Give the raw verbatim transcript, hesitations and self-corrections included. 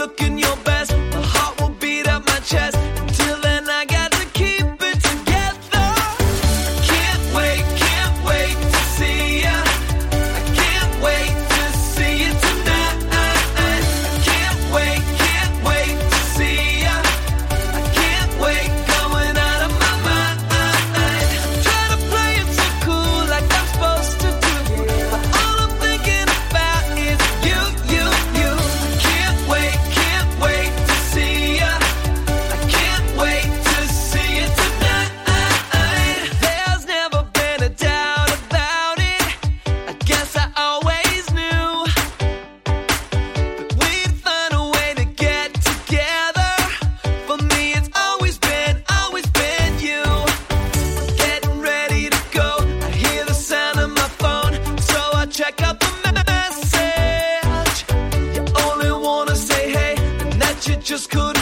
looking your best. My heart will beat out my chest. Until then I got to keep it together. I can't wait, can't wait to see ya. I can't wait to see you tonight. I can't wait, can't wait to see ya. I can't wait, going out of my mind. Try to play it so cool like I'm supposed to do, but all I'm thinking about is you, you, you. I can't wait, can't wait to see ya. I can't wait to see you tonight. There's never been a doubt about it. I guess I always knew that we'd find a way to get together. For me it's always been, always been you. Getting ready to go, I hear the sound of my phone, so I check out the message. You only wanna say hey, and that you just couldn't